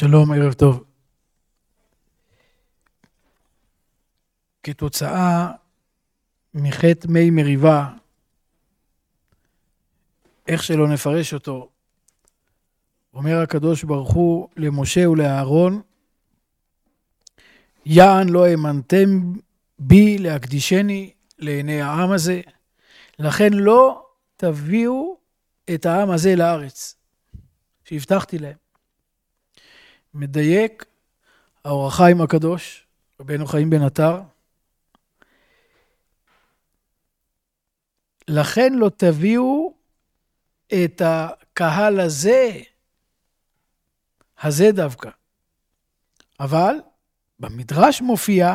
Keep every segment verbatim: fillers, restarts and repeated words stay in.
שלום, ערב טוב. כתוצאה מחטא מי מריבה, איך שלא נפרש אותו, אומר הקדוש ברוך הוא למשה ולאהרון, יען לא האמנתם בי להקדישני לעיני העם הזה, לכן לא תביאו את העם הזה לארץ שהבטחתי להם. מדייק האור החיים הקדוש, רבנו חיים בן עטר, לכן לא תביאו את הקהל הזה, הזה דווקא. אבל במדרש מופיע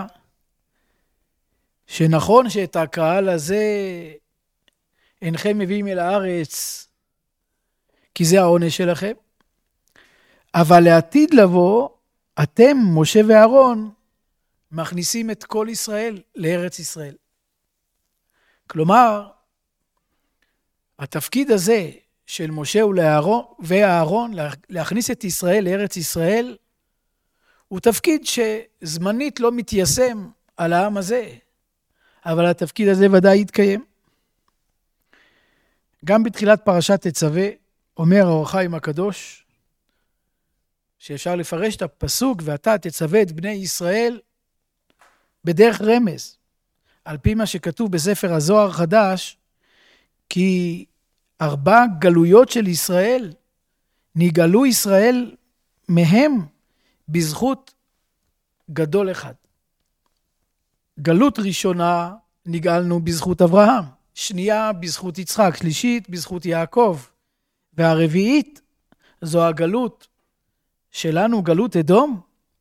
שנכון שאת הקהל הזה אינכם מביאים אל הארץ, כי זה העונש שלכם. אבל לעתיד לבוא, אתם, משה ואהרון, מכניסים את כל ישראל לארץ ישראל. כלומר, התפקיד הזה של משה ואהרון, להכניס את ישראל לארץ ישראל, הוא תפקיד שזמנית לא מתיישם על העם הזה, אבל התפקיד הזה ודאי יתקיים. גם בתחילת פרשת תצווה, אומר האור החיים הקדוש, שאפשר לפרש את הפסוק, ואתה תצווה את בני ישראל בדרך רמז, על פי מה שכתוב בספר הזוהר חדש, כי ארבע גלויות של ישראל, נגאלו ישראל מהם בזכות גדול אחד. גלות ראשונה נגאלנו בזכות אברהם, שנייה בזכות יצחק, שלישית בזכות יעקב, והרביעית זו הגלות שלנו, גלות אדום.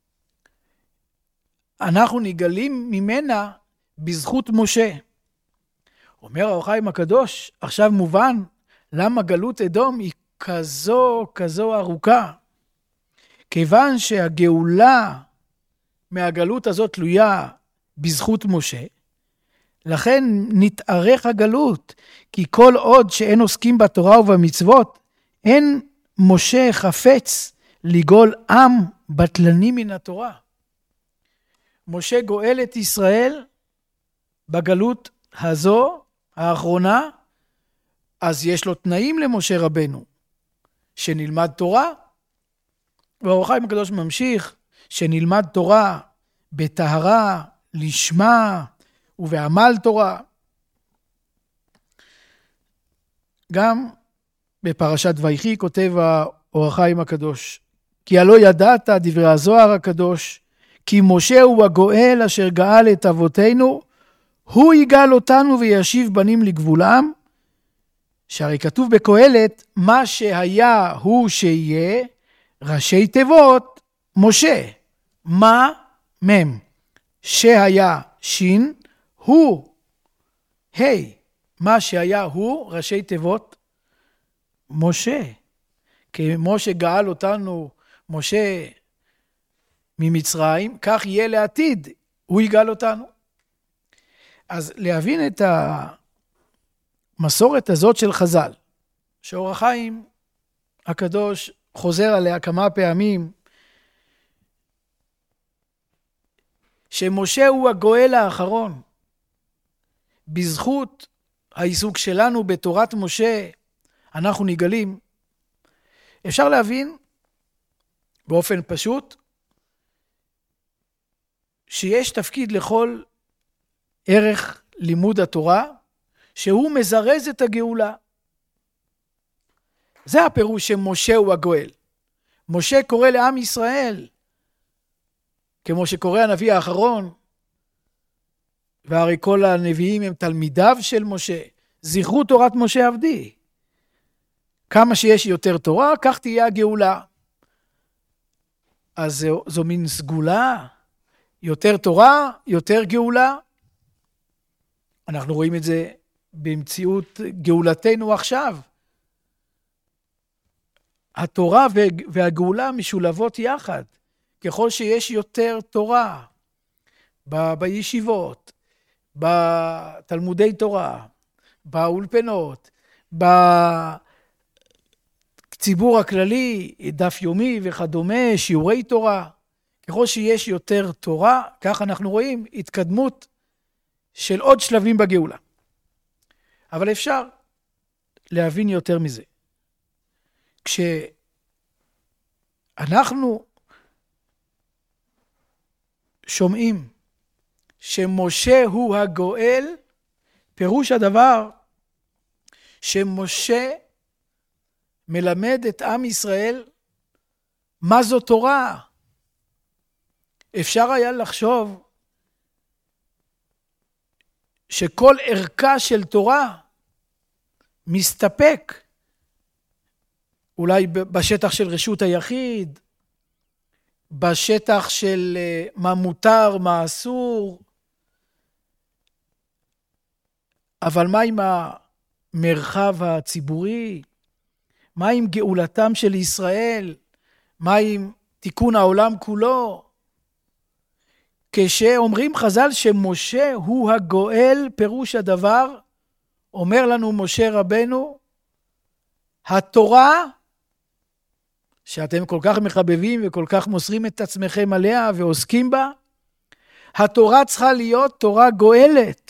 אנחנו נגאלים ממנה בזכות משה. אומר האור החיים הקדוש, עכשיו מובן למה גלות אדום היא כזו כזו ארוכה. כיוון שהגאולה מהגלות הזאת תלויה בזכות משה, לכן נתארך הגלות, כי כל עוד שאין עוסקים בתורה ובמצוות, אין משה חפץ לגאול עם בטלני מן התורה. משה גואל את ישראל בגלות הזו, האחרונה, אז יש לו תנאים למשה רבנו, שנלמד תורה, והאור החיים הקדוש ממשיך, שנלמד תורה בטהרה, לשמה ובעמל תורה. גם בפרשת ויחי כותב האור החיים הקדוש, כי הלא ידעת דברי הזוהר הקדוש, כי משה הוא הגואל אשר גאל את אבותינו, הוא יגאל אותנו וישיב בנים לגבולם, שהרי כתוב בקהלת, מה שהיה הוא שיהיה, ראשי תיבות, משה. מה? מם. שהיה שין, הוא. היי. מה שהיה הוא, ראשי תיבות, משה. כמו שגאל אותנו משה ממצרים, כך יהיה לעתיד, הוא יגאל אותנו. אז להבין את המסורת הזאת של חז"ל, שאור החיים הקדוש חוזר עליה כמה פעמים, שמשה הוא הגואל האחרון, בזכות העיסוק שלנו בתורת משה, אנחנו נגאלים. אפשר להבין באופן פשוט, שיש תפקיד לכל ערך לימוד התורה, שהוא מזרז את הגאולה. זה הפירוש שמשה הוא הגואל. משה קורא לעם ישראל, כמו שקורא הנביא האחרון, והרי כל הנביאים הם תלמידיו של משה, זכרו תורת משה עבדי. כמה שיש יותר תורה, כך תהיה הגאולה. אז זו, זו מין סגולה, יותר תורה, יותר גאולה. אנחנו רואים את זה במציאות גאולתנו עכשיו. התורה והגאולה משולבות יחד. ככל שיש יותר תורה ב- בישיבות, בתלמודי תורה, באולפנות, הציבור הכללי, דף יומי וכדומה, שיעורי תורה. ככל שיש יותר תורה, כך אנחנו רואים התקדמות של עוד שלבים בגאולה. אבל אפשר להבין יותר מזה. כשאנחנו שומעים שמשה הוא הגואל, פירוש הדבר שמשה מלמד את עם ישראל מה זו תורה. אפשר היה לחשוב שכל ערכה של תורה מסתפק אולי בשטח של רשות היחיד, בשטח של מה מותר, מה אסור, אבל מה עם המרחב הציבורי? מה עם גאולתם של ישראל? מה עם תיקון העולם כולו? כשאומרים חז"ל שמשה הוא הגואל, פירוש הדבר, אומר לנו משה רבנו, התורה, שאתם כל כך מחבבים וכל כך מוסרים את עצמכם עליה ועוסקים בה, התורה צריכה להיות תורה גואלת.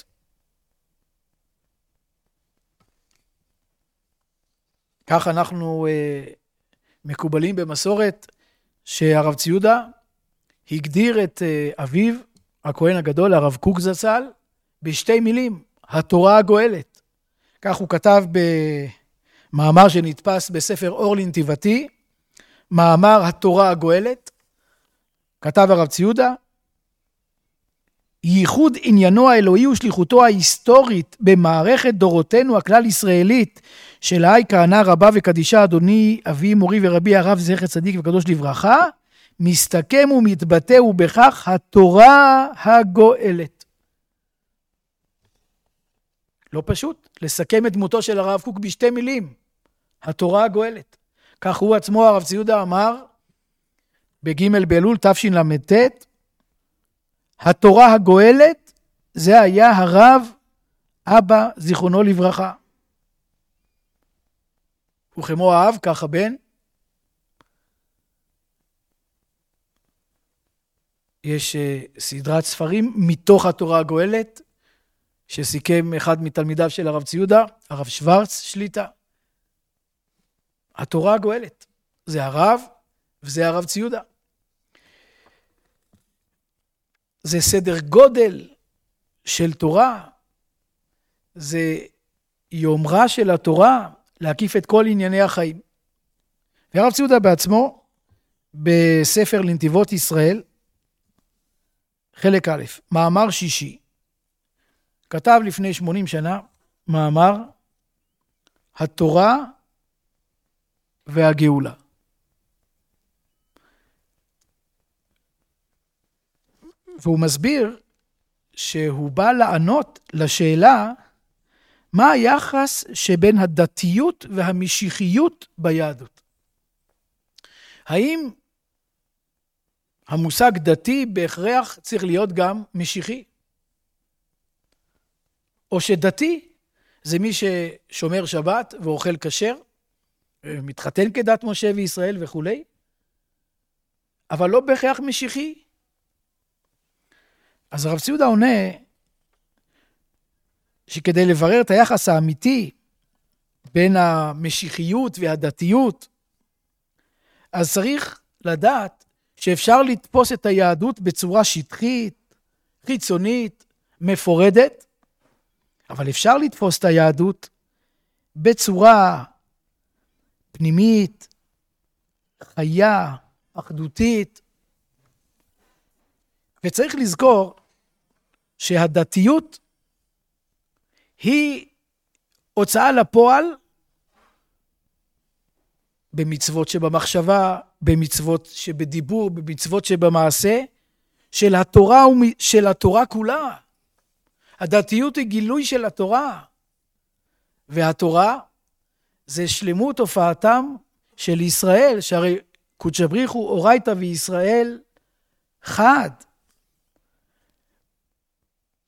כך אנחנו אה, מקובלים במסורת שהרב ציודה הגדיר את אה, אביו, הכהן הגדול, הרב קוק זצ"ל, בשתי מילים, התורה הגואלת. כך הוא כתב במאמר שנתפס בספר אור לנתיבתי, מאמר התורה הגואלת, כתב הרב ציודה, ייחוד עניינו האלוהי ושליחותו ההיסטורית במערכת דורותינו הכלל ישראלית, שלהי כהנה רבה וקדישה אדוני אבי מורי ורבי הרב זכר צדיק וקדוש לברכה, מסתכם ומתבטא ובכך התורה הגואלת. לא פשוט, לסכם את דמותו של הרב קוק בשתי מילים, התורה הגואלת. כך הוא עצמו הרב ציודה אמר בג' באלול תשל"ט, התורה הגואלת זה היה הרב אבא זיכרונו לברכה. וכמו האב כך הבן. יש סדרת ספרים מתוך התורה הגואלת שסיכם אחד מתלמידיו של הרב ציודה, הרב שוורץ שליטה. התורה הגואלת זה הרב וזה הרב ציודה. זה סדר גודל של תורה, זה יומרה של התורה להקיף את כל ענייני החיים. והרב ציודה בעצמו בספר לנתיבות ישראל, חלק א', מאמר שישי, כתב לפני שמונים שנה, מאמר התורה והגאולה. והוא מסביר שהוא בא לענות לשאלה מה היחס שבין הדתיות והמשיחיות ביהדות. האם המושג דתי בהכרח צריך להיות גם משיחי? או שדתי זה מי ששומר שבת ואוכל כשר, מתחתן כדת משה וישראל וכו', אבל לא בהכרח משיחי. אז הרב ציודה עונה שכדי לברר את היחס האמיתי בין המשיחיות והדתיות, אז צריך לדעת שאפשר לתפוס את היהדות בצורה שטחית, חיצונית, מפורדת, אבל אפשר לתפוס את היהדות בצורה פנימית, חיה, אחדותית. וצריך לזכור שהדתיות היא הוצאה לפועל במצוות שבמחשבה, במצוות שבדיבור, במצוות שבמעשה, של התורה, של התורה כולה. הדתיות היא גילוי של התורה, והתורה זה שלמות הופעתם של ישראל, שהרי קודש בריך הוא אורייתא וישראל חד.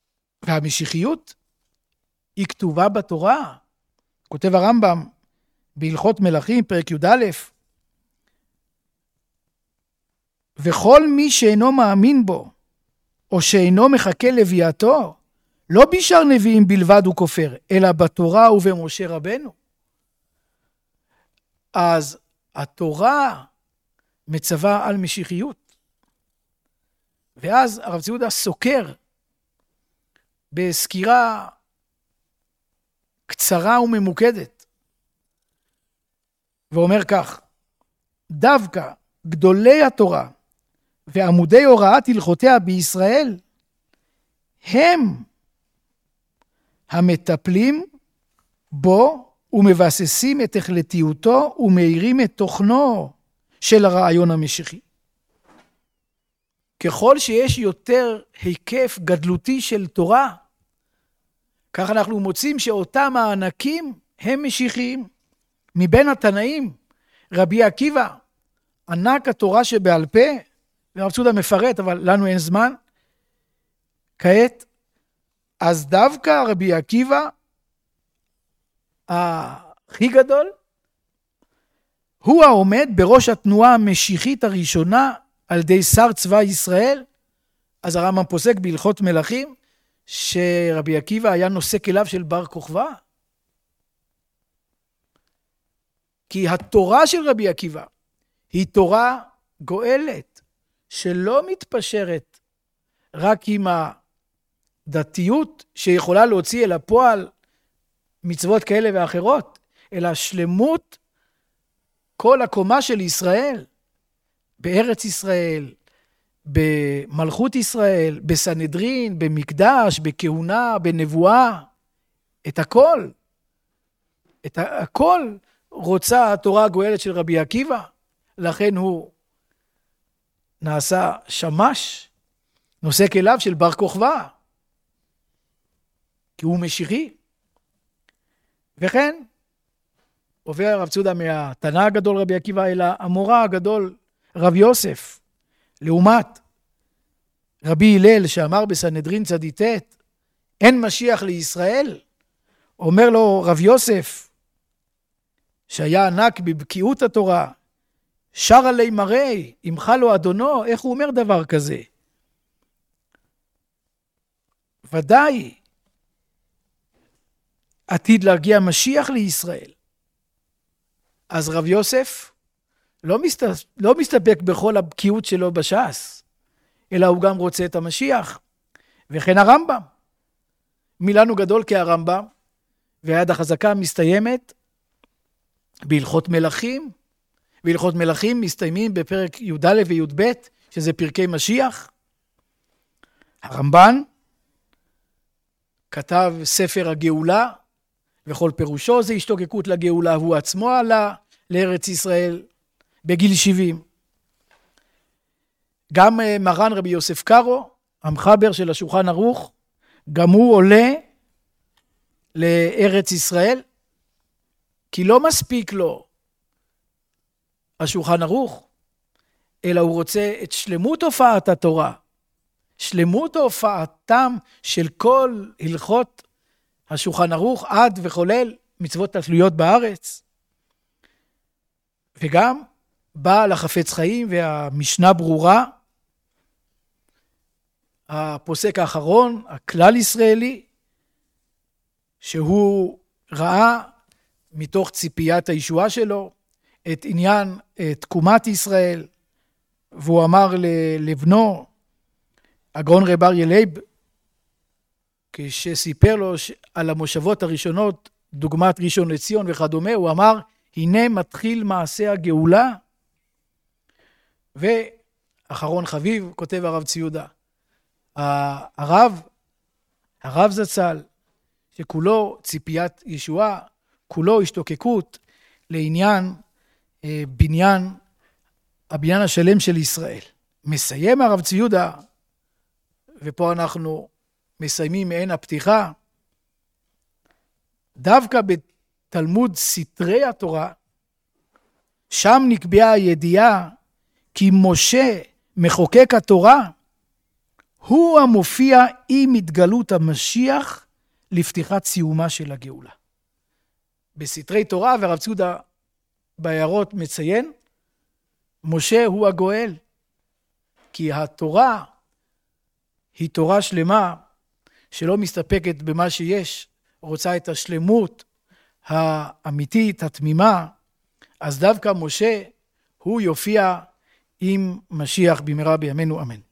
והמשיחיות היא כתובה בתורה. כותב הרמב"ם בהלכות מלכים, פרק י"א, וכל מי שאינו מאמין בו, או שאינו מחכה לביאתו, לא בשאר נביאים בלבד הוא כופר, אלא בתורה ובמשה רבנו. אז התורה מצווה על משיחיות. ואז הרב צבי יהודה סוקר בסקירה קצרה וממוקדת, ואומר כך, דווקא גדולי התורה ועמודי הוראת הלכותיה בישראל, הם המטפלים בו ומבססים את החלטיותו ומאירים את תוכנו של הרעיון המשיחי. ככל שיש יותר היקף גדלותי של תורה, כך אנחנו מוצאים שאותם הענקים הם משיחיים. מבין התנאים, רבי עקיבא, ענק התורה שבעל פה, והרב צבי יהודה מפרט, אבל לנו אין זמן, כעת, אז דווקא רבי עקיבא, הכי גדול, הוא העומד בראש התנועה המשיחית הראשונה על ידי שר צבא ישראל. אז הרמב"ם פוסק בהלכות מלכים שרבי עקיבא היה נושא כליו של בר כוכבא. כי התורה של רבי עקיבא היא תורה גואלת שלא מתפשרת רק עם הדתיות שיכולה להוציא אל הפועל מצוות כאלה ואחרות, אלא שלמות כל הקומה של ישראל, בארץ ישראל, במלכות ישראל, בסנהדרין, במקדש, בכהונה, בנבואה, את הכל, את הכל רוצה התורה הגואלת של רבי עקיבא, לכן הוא נעשה שמש, נושא כליו של בר כוכבא, כי הוא משיחי. וכן, עובר הרב צבי יהודה מהתנא הגדול רבי עקיבא אל האמורא הגדול רב יוסף, לעומת רבי הלל שאמר בסנהדרין צדיט' אין משיח לישראל, אומר לו רב יוסף, שהיה ענק בבקיאות התורה, שר עלי מראי, ימחה לו אדונו, איך הוא אומר דבר כזה? ודאי, עתיד להגיע משיח לישראל. אז רב יוסף לא, מסת... לא מסתפק בכל הבקיאות שלו בש"ס, אלא הוא גם רוצה את המשיח. וכן הרמב"ם. מילנו גדול כהרמב"ם, והיד החזקה מסתיימת בהלכות מלכים, והלכות מלכים מסתיימים בפרק י"א וי"ב, שזה פרקי משיח. הרמב"ן כתב ספר הגאולה, וכל פירושו זה השתוקקות לגאולה, הוא עצמו עלה לארץ ישראל בגיל שבעים. גם מרן רבי יוסף קארו, המחבר של השולחן ערוך, גם הוא עולה לארץ ישראל, כי לא מספיק לו השולחן ערוך, אלא הוא רוצה את שלמות הופעת התורה, שלמות הופעתם של כל הלכות השולחן ערוך עד וחולל מצוות התלויות בארץ. וגם בעל החפץ חיים והמשנה ברורה, הפוסק האחרון, הכלל ישראלי, שהוא ראה מתוך ציפיית הישועה שלו את עניין תקומת ישראל, והוא אמר לבנו, הגאון רב אריה לייב, כשסיפר לו על המושבות הראשונות, דוגמת ראשון לציון וכדומה, הוא אמר, הנה מתחיל מעשה הגאולה. ואחרון חביב, כותב הרב צבי יהודה, הרב, הרב זצ"ל, שכולו ציפיית ישועה, כולו השתוקקות לעניין אה, בניין, הבניין השלם של ישראל. מסיים הרב צבי יהודה, ופה אנחנו מסיימים מעין הפתיחה, דווקא בתלמוד סתרי התורה, שם נקבעה הידיעה כי משה מחוקק התורה, הוא המופיע עם התגלות המשיח לפתיחת סיומה של הגאולה. בסתרי תורה, והרב צבי יהודה בהערות מציין, משה הוא הגואל, כי התורה היא תורה שלמה שלא מסתפקת במה שיש, רוצה את השלמות האמיתית, התמימה, אז דווקא משה הוא יופיע עם משיח במהרה בימינו אמן.